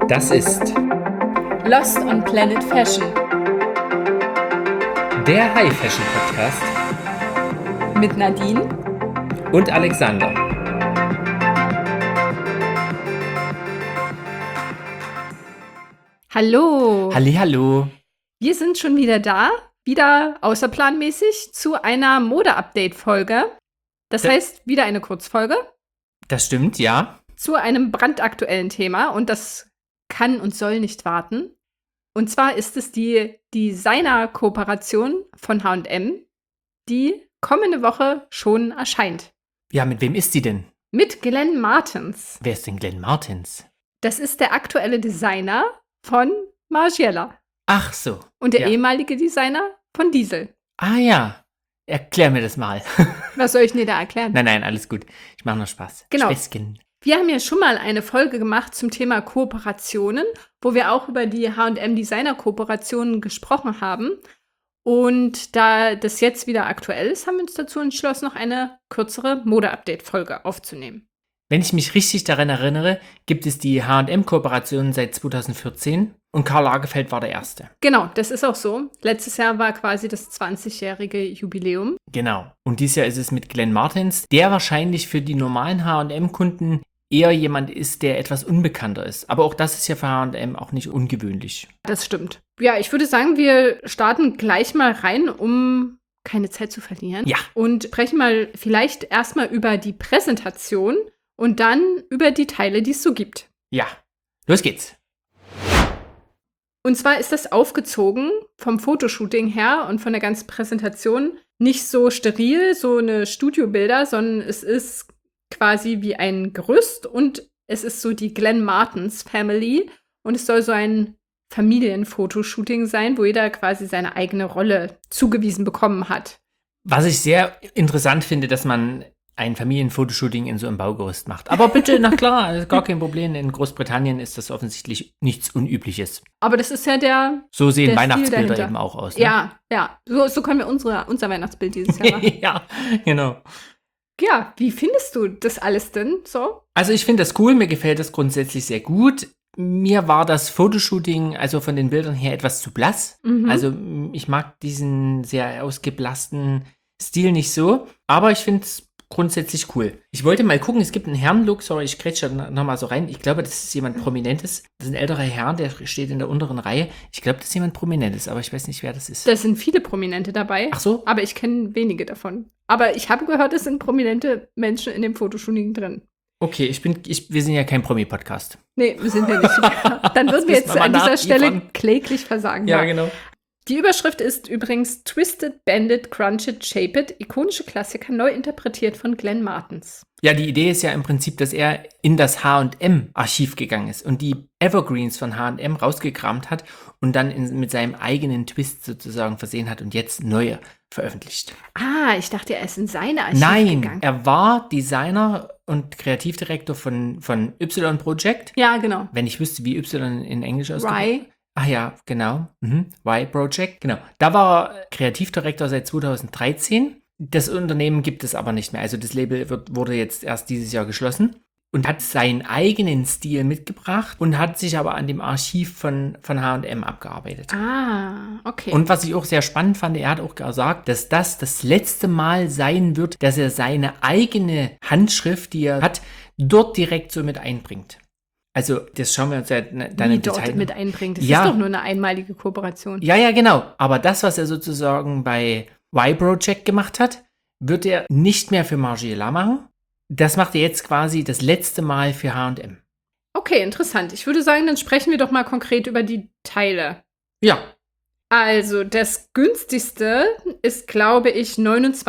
Das ist Lost on Planet Fashion der High Fashion Podcast mit Nadine und Alexander. Hallo. Hallihallo. Wir sind schon wieder da, wieder außerplanmäßig zu einer Mode-Update-Folge. Das heißt, wieder eine Kurzfolge Das stimmt, ja. zu einem brandaktuellen Thema und das kann und soll nicht warten. Und zwar ist es die Designer-Kooperation von H&M, die kommende Woche schon erscheint. Ja, mit wem ist sie denn? Mit Glenn Martens. Wer ist denn Glenn Martens? Das ist der aktuelle Designer von Margiela Ach so. und der Ja. ehemalige Designer von Diesel. Ah ja. Erklär mir das mal. Was soll ich denn da erklären? Nein, alles gut. Ich mache nur Spaß. Genau. Späßchen. Wir haben ja schon mal eine Folge gemacht zum Thema Kooperationen, wo wir auch über die H&M Designer-Kooperationen gesprochen haben. Und da das jetzt wieder aktuell ist, haben wir uns dazu entschlossen, noch eine kürzere Mode-Update-Folge aufzunehmen. Wenn ich mich richtig daran erinnere, gibt es die H&M-Kooperation seit 2014 und Karl Lagerfeld war der Erste. Genau, das ist auch so. Letztes Jahr war quasi das 20-jährige Jubiläum. Genau. Und dieses Jahr ist es mit Glenn Martens, der wahrscheinlich für die normalen H&M-Kunden eher jemand ist, der etwas unbekannter ist. Aber auch das ist ja für H&M auch nicht ungewöhnlich. Das stimmt. Ja, ich würde sagen, wir starten gleich mal rein, um keine Zeit zu verlieren. Ja. Und sprechen mal vielleicht erstmal über die Präsentation und dann über die Teile, die es so gibt. Ja, los geht's. Und zwar ist das aufgezogen vom Fotoshooting her und von der ganzen Präsentation nicht so steril, so eine Studiobilder, sondern es ist quasi wie ein Gerüst und es ist so die Glenn Martens Family und es soll so ein Familienfotoshooting sein, wo jeder quasi seine eigene Rolle zugewiesen bekommen hat. Was ich sehr interessant finde, dass man ein Familienfotoshooting in so einem Baugerüst macht. Aber bitte, na klar, also gar kein Problem. In Großbritannien ist das offensichtlich nichts Unübliches. Aber das ist ja der So sehen Der Stil Weihnachtsbilder dahinter. eben auch aus. Ne? Ja. So können wir unser Weihnachtsbild dieses Jahr machen. Ja, genau. Ja, wie findest du das alles denn so? Also ich finde das cool, mir gefällt das grundsätzlich sehr gut. Mir war das Fotoshooting, also von den Bildern her, etwas zu blass. Mhm. Also ich mag diesen sehr ausgeblassten Stil nicht so, aber ich finde es grundsätzlich cool. Ich wollte mal gucken, es gibt einen Herrenlook, sorry, ich grätsche da nochmal so rein. Ich glaube, das ist jemand Prominentes. Das ist ein älterer Herr, der steht in der unteren Reihe. Ich glaube, das ist jemand Prominentes, aber ich weiß nicht, wer das ist. Da sind viele Prominente dabei. Ach so? Aber ich kenne wenige davon. Aber ich habe gehört, es sind prominente Menschen in dem Fotoshooting drin. Okay, wir sind ja kein Promi-Podcast. Nee, wir sind ja nicht. Dann würden wir müssen jetzt wir an mal dieser Stelle nachliefern. kläglich versagen. genau. Die Überschrift ist übrigens Twisted, Banded, Crunched, Shaped, ikonische Klassiker neu interpretiert von Glenn Martens. Ja, die Idee ist ja im Prinzip, dass er in das H&M-Archiv gegangen ist und die Evergreens von H&M rausgekramt hat und dann mit seinem eigenen Twist sozusagen versehen hat und jetzt neue veröffentlicht. Ah, ich dachte, er ist in seine Archiv Nein, gegangen. er war Designer und Kreativdirektor von Y Project. Ja, genau. Wenn ich wüsste, wie Y in Englisch ausgesprochen Rye. Ach ja, genau. Y Project, genau. Da war er Kreativdirektor seit 2013. Das Unternehmen gibt es aber nicht mehr. Also das Label wurde jetzt erst dieses Jahr geschlossen und hat seinen eigenen Stil mitgebracht und hat sich aber an dem Archiv von H&M abgearbeitet. Ah, okay. Und was ich auch sehr spannend fand, er hat auch gesagt, dass das letzte Mal sein wird, dass er seine eigene Handschrift, die er hat, dort direkt so mit einbringt. Also, das schauen wir uns ja dann Wie im dort Detail mit einbringt. Das Ja. ist doch nur eine einmalige Kooperation. Ja, genau. Aber das, was er sozusagen bei Y-Project gemacht hat, wird er nicht mehr für Margiela machen. Das macht er jetzt quasi das letzte Mal für H&M. Okay, interessant. Ich würde sagen, dann sprechen wir doch mal konkret über die Teile. Ja, Also, das günstigste ist, glaube ich,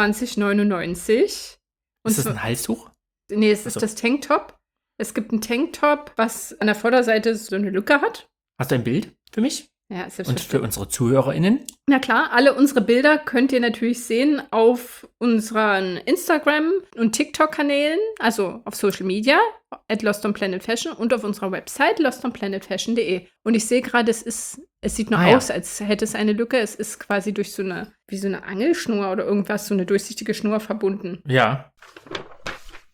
29,99. ist das ein Halstuch? Nee, es ist Ach so. das Tanktop. Es gibt ein Tanktop, was an der Vorderseite so eine Lücke hat. Hast du ein Bild für mich? Ja, Und für selbstverständlich. unsere ZuhörerInnen? Na klar, alle unsere Bilder könnt ihr natürlich sehen auf unseren Instagram- und TikTok-Kanälen, also auf Social Media, @LostOnPlanetFashion und auf unserer Website lostonplanetfashion.de. Und ich sehe gerade, es sieht nur Ah, ja. aus, als hätte es eine Lücke. Es ist quasi durch wie so eine Angelschnur oder irgendwas, so eine durchsichtige Schnur verbunden. Ja.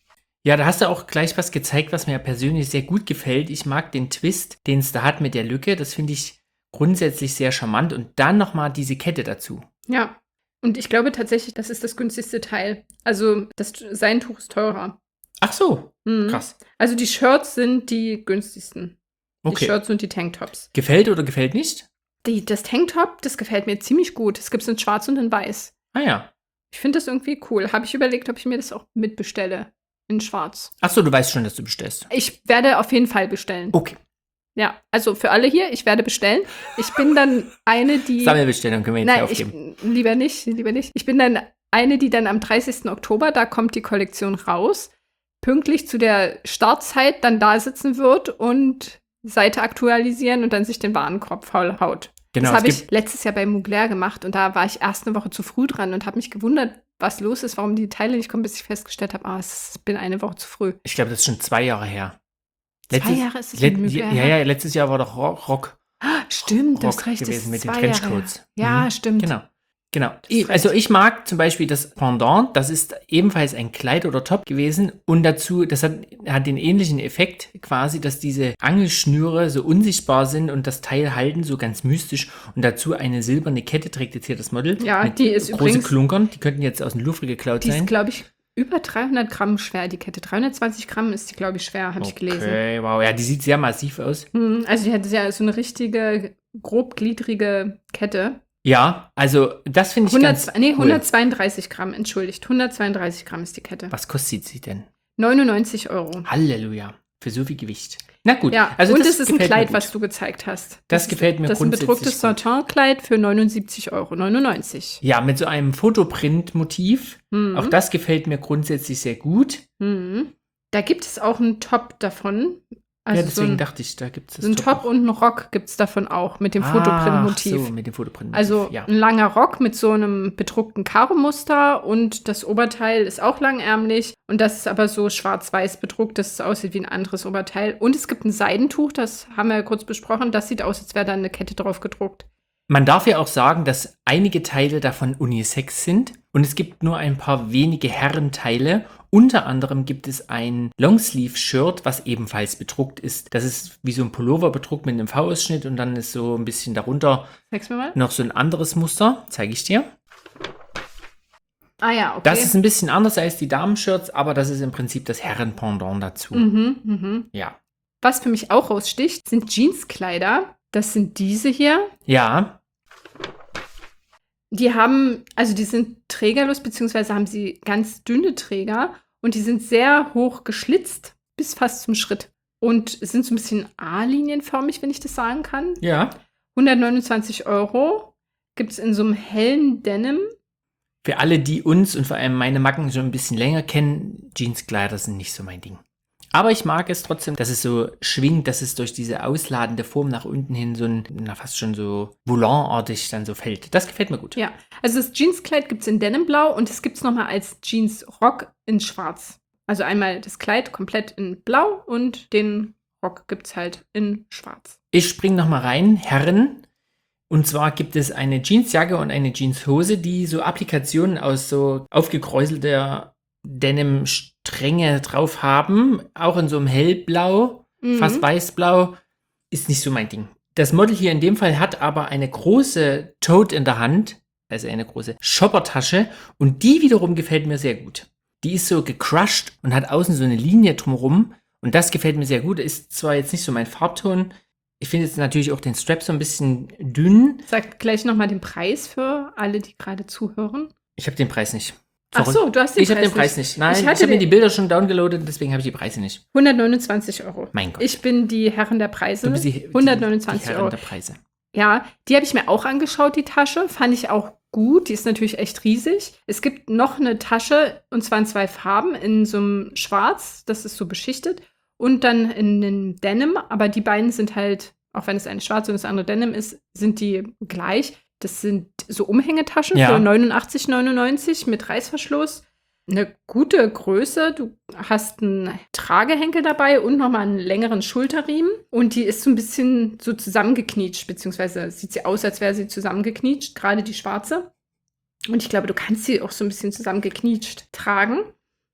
Ja, da hast du auch gleich was gezeigt, was mir persönlich sehr gut gefällt. Ich mag den Twist, den es da hat mit der Lücke. Das finde ich grundsätzlich sehr charmant. Und dann nochmal diese Kette dazu. Ja. Und ich glaube tatsächlich, das ist das günstigste Teil. Also das Seidentuch ist teurer. Ach so, krass. Also die Shirts sind die günstigsten. Okay. Die Shirts und die Tanktops. Gefällt oder gefällt nicht? Das Tanktop, das gefällt mir ziemlich gut. Es gibt es in schwarz und in weiß. Ah ja. Ich finde das irgendwie cool. Habe ich überlegt, ob ich mir das auch mitbestelle. In schwarz. Ach so, du weißt schon, dass du bestellst. Ich werde auf jeden Fall bestellen. Okay. Ja, also für alle hier, ich werde bestellen. Ich bin dann eine, die... Sammelbestellung können wir jetzt hier aufgeben. Lieber nicht. Ich bin dann eine, die dann am 30. Oktober, da kommt die Kollektion raus, pünktlich zu der Startzeit dann da sitzen wird und Seite aktualisieren und dann sich den Warenkorb haut. Genau, das habe ich letztes Jahr bei Mugler gemacht und da war ich erst eine Woche zu früh dran und habe mich gewundert, was los ist, warum die Teile nicht kommen, bis ich festgestellt habe, ich bin eine Woche zu früh. Ich glaube, das ist schon 2 Jahre her. 2 Jahre ist es mit Mugler her? Ja, letztes Jahr war doch Rock. Stimmt, du Rock hast recht, gewesen mit den 2 Jahre Trenchcoats. her. Ja, stimmt. Genau. Also ich mag zum Beispiel das Pendant, das ist ebenfalls ein Kleid oder Top gewesen und dazu, das hat den ähnlichen Effekt quasi, dass diese Angelschnüre so unsichtbar sind und das Teil halten so ganz mystisch und dazu eine silberne Kette trägt jetzt hier das Model. Ja, die ist große übrigens... Klunkern, die könnten jetzt aus dem Louvre geklaut sein. Die ist, glaube ich, über 300 Gramm schwer, die Kette. 320 Gramm ist die, glaube ich, schwer, habe ich gelesen. Okay, wow, ja, die sieht sehr massiv aus. Also die hat ja so eine richtige, grobgliedrige Kette. Ja, also das finde ich ganz cool. 132 Gramm, entschuldigt. 132 Gramm ist die Kette. Was kostet sie denn? 99 €. Halleluja, für so viel Gewicht. Na gut. Ja, also und das es ist ein Kleid, was du gezeigt hast. Das gefällt mir grundsätzlich. Das ist ein bedrucktes Satin-Kleid für 79,99 €. Ja, mit so einem Fotoprint-Motiv. Auch das gefällt mir grundsätzlich sehr gut. Da gibt es auch einen Top davon. Also ja, deswegen dachte ich, da gibt es das. Ein Top und einen Rock gibt es davon auch mit dem Fotoprint-Motiv. So, mit dem Fotoprint-Motiv. Also ein langer Rock mit so einem bedruckten Karo-Muster und das Oberteil ist auch langärmlich und das ist aber so schwarz-weiß bedruckt, dass es aussieht wie ein anderes Oberteil. Und es gibt ein Seidentuch, das haben wir ja kurz besprochen, das sieht aus, als wäre da eine Kette drauf gedruckt. Man darf ja auch sagen, dass einige Teile davon unisex sind und es gibt nur ein paar wenige Herrenteile. Unter anderem gibt es ein Longsleeve-Shirt, was ebenfalls bedruckt ist. Das ist wie so ein Pullover bedruckt mit einem V-Ausschnitt und dann ist so ein bisschen darunter noch so ein anderes Muster. Zeige ich dir. Ah ja, okay. Das ist ein bisschen anders als die Damen-Shirts, aber das ist im Prinzip das Herren-Pendant dazu. Ja. Was für mich auch raussticht, sind Jeanskleider. Das sind diese hier. Ja. Die sind trägerlos, beziehungsweise haben sie ganz dünne Träger und die sind sehr hoch geschlitzt, bis fast zum Schritt. Und sind so ein bisschen A-linienförmig, wenn ich das sagen kann. Ja. 129 € gibt es in so einem hellen Denim. Für alle, die uns und vor allem meine Macken schon ein bisschen länger kennen, Jeanskleider sind nicht so mein Ding. Aber ich mag es trotzdem, dass es so schwingt, dass es durch diese ausladende Form nach unten hin so fast schon so volantartig dann so fällt. Das gefällt mir gut. Ja, also das Jeanskleid gibt es in Denimblau und es gibt es nochmal als Jeansrock in schwarz. Also einmal das Kleid komplett in blau und den Rock gibt es halt in schwarz. Ich springe nochmal rein, Herren. Und zwar gibt es eine Jeansjacke und eine Jeanshose, die so Applikationen aus so aufgekräuselter Denim-Stränge drauf haben, auch in so einem hellblau, fast weißblau, ist nicht so mein Ding. Das Model hier in dem Fall hat aber eine große Tote in der Hand, also eine große Shoppertasche und die wiederum gefällt mir sehr gut. Die ist so gecrushed und hat außen so eine Linie drumherum und das gefällt mir sehr gut. Ist zwar jetzt nicht so mein Farbton, ich finde jetzt natürlich auch den Strap so ein bisschen dünn. Sag gleich nochmal den Preis für alle, die gerade zuhören. Ich habe den Preis nicht. Ach so, du hast den Preis nicht. Ich habe den Preis nicht. Nein, ich habe mir die Bilder schon downgeloadet, deswegen habe ich die Preise nicht. 129 €. Mein Gott. Ich bin die Herren der Preise. Du bist die 129 Herren €. der Preise. Ja, die habe ich mir auch angeschaut, die Tasche. Fand ich auch gut. Die ist natürlich echt riesig. Es gibt noch eine Tasche, und zwar in 2 Farben, in so einem Schwarz, das ist so beschichtet, und dann in den Denim. Aber die beiden sind halt, auch wenn es eine schwarze und das andere Denim ist, sind die gleich. Das sind so Umhängetaschen für 89,99 € mit Reißverschluss. Eine gute Größe. Du hast einen Tragehenkel dabei und nochmal einen längeren Schulterriemen. Und die ist so ein bisschen so zusammengeknietscht, beziehungsweise sieht sie aus, als wäre sie zusammengeknietscht, gerade die schwarze. Und ich glaube, du kannst sie auch so ein bisschen zusammengeknietscht tragen.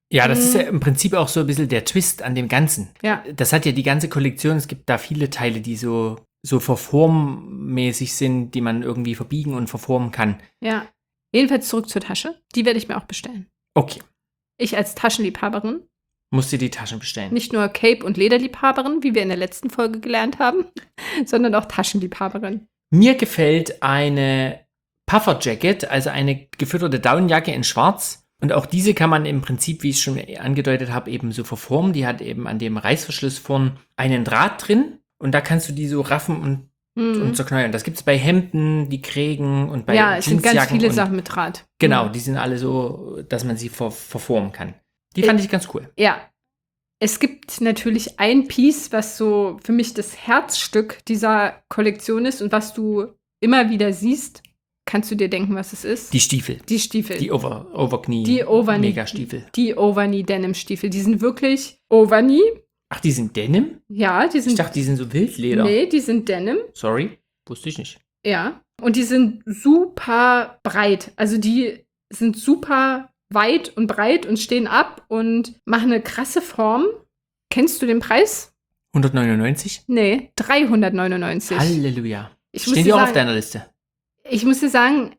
Ja, das ist ja im Prinzip auch so ein bisschen der Twist an dem Ganzen. Ja. Das hat ja die ganze Kollektion, es gibt da viele Teile, die so verformmäßig sind, die man irgendwie verbiegen und verformen kann. Ja. Jedenfalls zurück zur Tasche. Die werde ich mir auch bestellen. Okay, Ich als Taschenliebhaberin, musst dir die Taschen bestellen. nicht nur Cape- und Lederliebhaberin, wie wir in der letzten Folge gelernt haben, sondern auch Taschenliebhaberin. Mir gefällt eine Puffer-Jacket, also eine gefütterte Daunenjacke in schwarz. Und auch diese kann man im Prinzip, wie ich schon angedeutet habe, eben so verformen. Die hat eben an dem Reißverschluss vorn einen Draht drin. Und da kannst du die so raffen und zerknäulen. Das gibt es bei Hemden, die Krägen und bei Ja, es sind ganz Jeansjacken viele und, Sachen mit Draht. Genau, die sind alle so, dass man sie verformen kann. Die fand ich ganz cool. Ja. Es gibt natürlich ein Piece, was so für mich das Herzstück dieser Kollektion ist und was du immer wieder siehst. Kannst du dir denken, was es ist? Die Stiefel. Die Stiefel. Die Overknee. Die Overknee. Mega-Stiefel. Die Overknee-Denim-Stiefel. Die sind wirklich Overknee. Ach, die sind Denim? Ja, die sind. Ich dachte, die sind so Wildleder. Nee, die sind Denim. Sorry, wusste ich nicht. Ja. Und die sind super breit. Also die sind super weit und breit und stehen ab und machen eine krasse Form. Kennst du den Preis? 199? Nee, 399. Halleluja. Ich muss Stehen dir die auch auf sagen- deiner Liste? Ich muss dir sagen,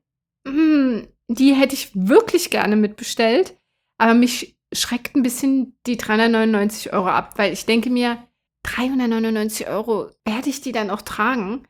die hätte ich wirklich gerne mitbestellt, aber mich schreckt ein bisschen die 399 € ab, weil ich denke mir, 399 € werde ich die dann auch tragen?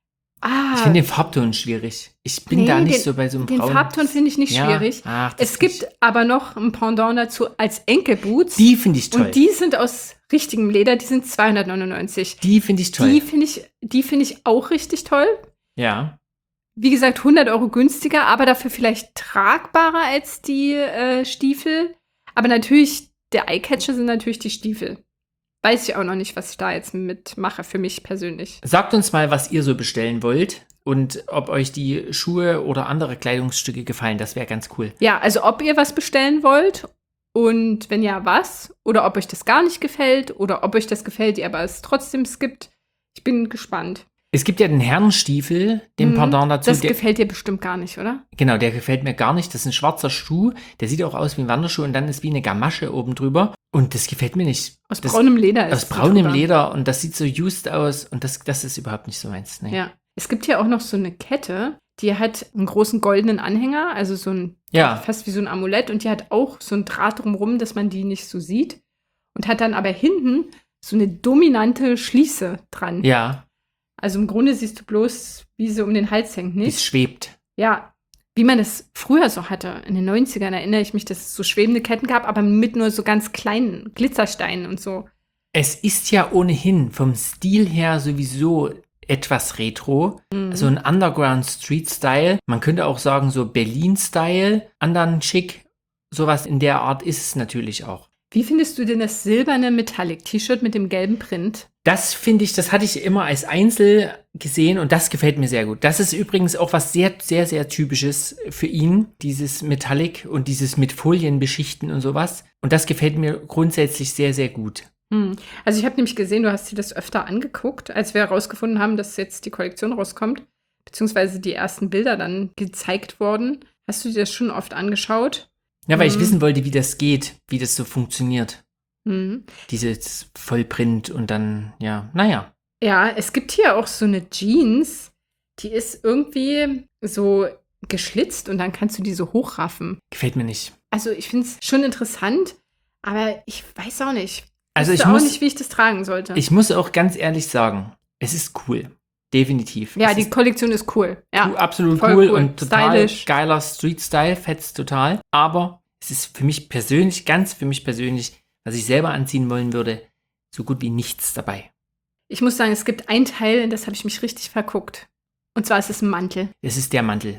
Ich finde den Farbton schwierig. Ich bin Nee, da nicht so bei so einem Den Braun. Farbton finde ich nicht Ja, schwierig. ach, das Es gibt aber noch ein Pendant dazu als Enkelboots. Die finde ich toll. Und die sind aus richtigem Leder, die sind 299. Die finde ich toll. Die finde ich auch richtig toll. Ja. Wie gesagt, 100 € günstiger, aber dafür vielleicht tragbarer als die Stiefel. Aber natürlich, der Eyecatcher sind natürlich die Stiefel. Weiß ich auch noch nicht, was ich da jetzt mitmache, für mich persönlich. Sagt uns mal, was ihr so bestellen wollt und ob euch die Schuhe oder andere Kleidungsstücke gefallen. Das wäre ganz cool. Ja, also ob ihr was bestellen wollt und wenn ja, was? Oder ob euch das gar nicht gefällt oder ob euch das gefällt, ihr aber es trotzdem skippt. Ich bin gespannt. Es gibt ja den Herrenstiefel, den Pendant dazu. Das gefällt dir bestimmt gar nicht, oder? Genau, der gefällt mir gar nicht. Das ist ein schwarzer Schuh. Der sieht auch aus wie ein Wanderschuh und dann ist wie eine Gamasche oben drüber. Und das gefällt mir nicht. Aus braunem Leder ist Aus es braunem drüber. Leder und das sieht so used aus und das ist überhaupt nicht so meins. Nee. Ja. Es gibt hier auch noch so eine Kette, die hat einen großen goldenen Anhänger, also so ein, Ja. fast wie so ein Amulett und die hat auch so ein Draht drumrum, dass man die nicht so sieht und hat dann aber hinten so eine dominante Schließe dran. Ja, Also im Grunde siehst du bloß, wie sie um den Hals hängt, wie es nicht? schwebt. Ja, wie man es früher so hatte. In den 90ern erinnere ich mich, dass es so schwebende Ketten gab, aber mit nur so ganz kleinen Glitzersteinen und so. Es ist ja ohnehin vom Stil her sowieso etwas retro. So ein Underground-Street-Style. Man könnte auch sagen, so Berlin-Style, anderen schick. Sowas in der Art ist es natürlich auch. Wie findest du denn das silberne Metallic-T-Shirt mit dem gelben Print? Das finde ich, das hatte ich immer als Einzel gesehen und das gefällt mir sehr gut. Das ist übrigens auch was sehr, sehr, sehr Typisches für ihn, dieses Metallic und dieses mit Folien beschichten und sowas. Und das gefällt mir grundsätzlich sehr, sehr gut. Also ich habe nämlich gesehen, du hast dir das öfter angeguckt, als wir herausgefunden haben, dass jetzt die Kollektion rauskommt, beziehungsweise die ersten Bilder dann gezeigt wurden. Hast du dir das schon oft angeschaut? Ja, weil ich wissen wollte, wie das geht, wie das so funktioniert. Mhm. Dieses Vollprint und dann, ja, naja. Ja, es gibt hier auch so eine Jeans, die ist irgendwie so geschlitzt und dann kannst du die so hochraffen. Gefällt mir nicht. Also ich finde es schon interessant, aber ich weiß auch nicht. Also Ich ich wüsste auch muss, nicht, wie ich das tragen sollte. ich muss auch ganz ehrlich sagen, es ist cool. Definitiv. Ja, es die ist Kollektion ist cool. Ja, absolut voll cool cool. und total Stylisch. geiler Street-Style, fetzt total. Aber es ist für mich persönlich, ganz für mich persönlich, was ich selber anziehen wollen würde, so gut wie nichts dabei. Ich muss sagen, es gibt ein Teil, in das habe ich mich richtig verguckt. Und zwar ist es ein Mantel. Es ist der Mantel.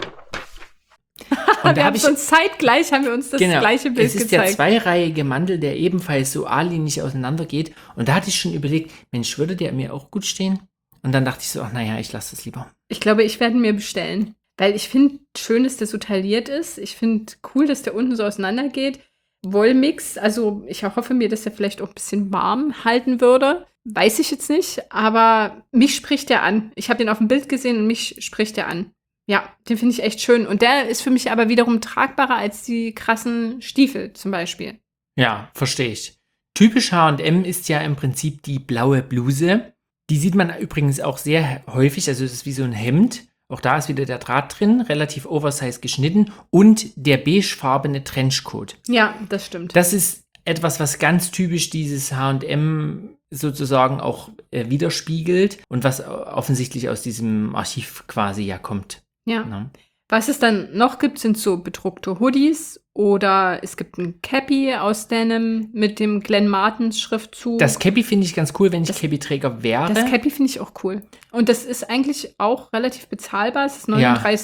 Und Wir haben uns zeitgleich haben wir uns das gleiche Bild es ist gezeigt. der zweireihige Mantel, der ebenfalls so A-linig auseinander geht. Und da hatte ich schon überlegt, Mensch, würde der mir auch gut stehen? Und dann dachte ich so, ach naja, ich lasse das lieber. Ich glaube, ich werde ihn mir bestellen. Weil ich finde schön, dass der so tailliert ist. Ich finde cool, dass der unten so auseinander geht. Wollmix, also ich hoffe mir, dass er vielleicht auch ein bisschen warm halten würde. Weiß ich jetzt nicht, aber mich spricht der an. Ich habe den auf dem Bild gesehen und mich spricht der an. Ja, den finde ich echt schön. Und der ist für mich aber wiederum tragbarer als die krassen Stiefel zum Beispiel. Ja, verstehe ich. Typisch H&M ist ja im Prinzip die blaue Bluse. Die sieht man übrigens auch sehr häufig, also es ist wie so ein Hemd. Auch da ist wieder der Draht drin, relativ oversize geschnitten und der beigefarbene Trenchcoat. Ja, das stimmt. Das ist etwas, was ganz typisch dieses H&M sozusagen auch widerspiegelt und was offensichtlich aus diesem Archiv quasi ja kommt. Ja. Ne? Was es dann noch gibt, sind so bedruckte Hoodies oder es gibt ein Cappy aus Denim mit dem Glenn Martens Schriftzug. Das Cappy finde ich ganz cool, wenn ich Cappy-Träger wäre. Das Cappy finde ich auch cool. Und das ist eigentlich auch relativ bezahlbar. Es ist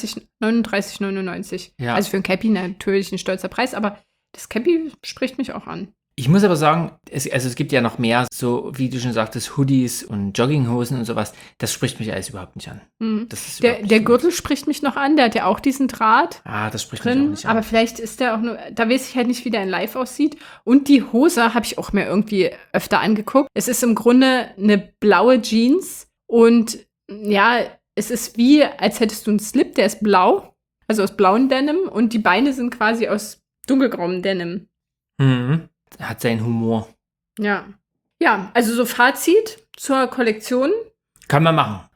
39,99. Ja. Also für ein Cappy natürlich ein stolzer Preis, aber das Cappy spricht mich auch an. Ich muss aber sagen, es gibt ja noch mehr, so wie du schon sagtest, Hoodies und Jogginghosen und sowas. Das spricht mich alles überhaupt nicht an. Mhm. Das ist Der Gürtel spricht mich noch an, der hat ja auch diesen Draht. Das spricht mich auch Drin, nicht an. aber vielleicht ist der auch nur, da weiß ich halt nicht, wie der in live aussieht. Und die Hose habe ich auch mir irgendwie öfter angeguckt. Es ist im Grunde eine blaue Jeans und ja, es ist wie, als hättest du einen Slip, der ist blau, also aus blauem Denim und die Beine sind quasi aus dunkelgrauem Denim. Mhm. Hat seinen Humor. Ja. Ja, also so Fazit zur Kollektion. Kann man machen.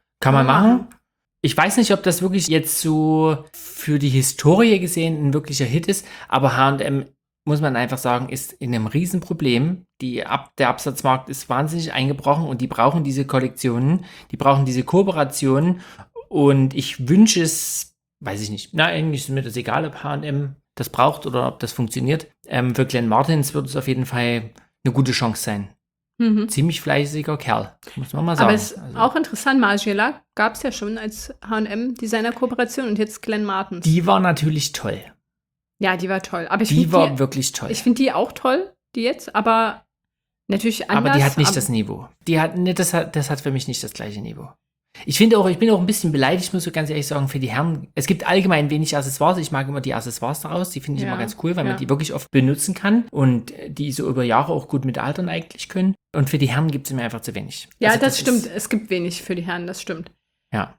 Ich weiß nicht, ob das wirklich jetzt so für die Historie gesehen ein wirklicher Hit ist, aber H&M, muss man einfach sagen, ist in einem Riesenproblem. Der Absatzmarkt ist wahnsinnig eingebrochen und die brauchen diese Kollektionen, die brauchen diese Kooperationen und ich wünsche es, weiß ich nicht, eigentlich ist mir das egal, ob H&M das braucht oder ob das funktioniert. Für Glenn Martens wird es auf jeden Fall eine gute Chance sein. Mhm. Ziemlich fleißiger Kerl, muss man mal sagen. Aber es ist auch interessant, Margiela gab es ja schon als H&M-Designer-Kooperation und jetzt Glenn Martens. Die war natürlich toll. Ja, die war toll. Aber Die war wirklich toll. Ich finde die auch toll, die jetzt, aber natürlich anders. Aber die hat nicht das Niveau. Das hat für mich nicht das gleiche Niveau. Ich bin auch ein bisschen beleidigt, muss ich ganz ehrlich sagen, für die Herren. Es gibt allgemein wenig Accessoires. Ich mag immer die Accessoires daraus. Die finde ich immer ganz cool, weil man die wirklich oft benutzen kann und die so über Jahre auch gut mit altern eigentlich können. Und für die Herren gibt es mir einfach zu wenig. Ja, also das stimmt. Es gibt wenig für die Herren, das stimmt. Ja.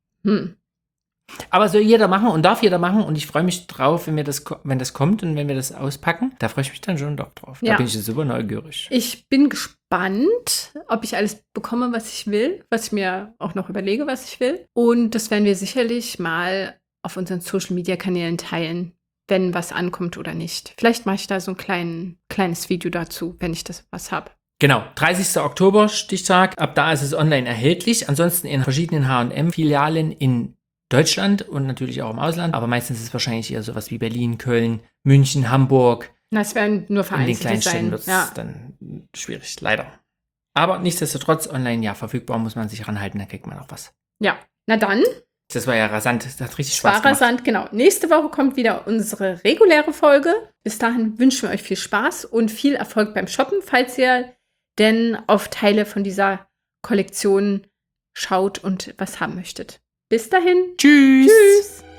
Aber soll jeder machen und darf jeder machen und ich freue mich drauf, wenn das kommt und wenn wir das auspacken. Da freue ich mich dann schon doch drauf. Da bin ich super neugierig. Ich bin gespannt, ob ich alles bekomme, was ich will, was ich mir auch noch überlege, was ich will. Und das werden wir sicherlich mal auf unseren Social-Media-Kanälen teilen, wenn was ankommt oder nicht. Vielleicht mache ich da so ein kleines Video dazu, wenn ich das was habe. Genau, 30. Oktober, Stichtag. Ab da ist es online erhältlich. Ansonsten in verschiedenen H&M-Filialen in Deutschland und natürlich auch im Ausland. Aber meistens ist es wahrscheinlich eher sowas wie Berlin, Köln, München, Hamburg. Das werden nur vereinzelt in den kleinen Städten wird es dann schwierig, leider. Aber nichtsdestotrotz online verfügbar, muss man sich ranhalten, dann kriegt man auch was. Ja, na dann. Das war ja rasant, das hat richtig Spaß gemacht. Das war rasant, genau. Nächste Woche kommt wieder unsere reguläre Folge. Bis dahin wünschen wir euch viel Spaß und viel Erfolg beim Shoppen, falls ihr denn auf Teile von dieser Kollektion schaut und was haben möchtet. Bis dahin. Tschüss. Tschüss.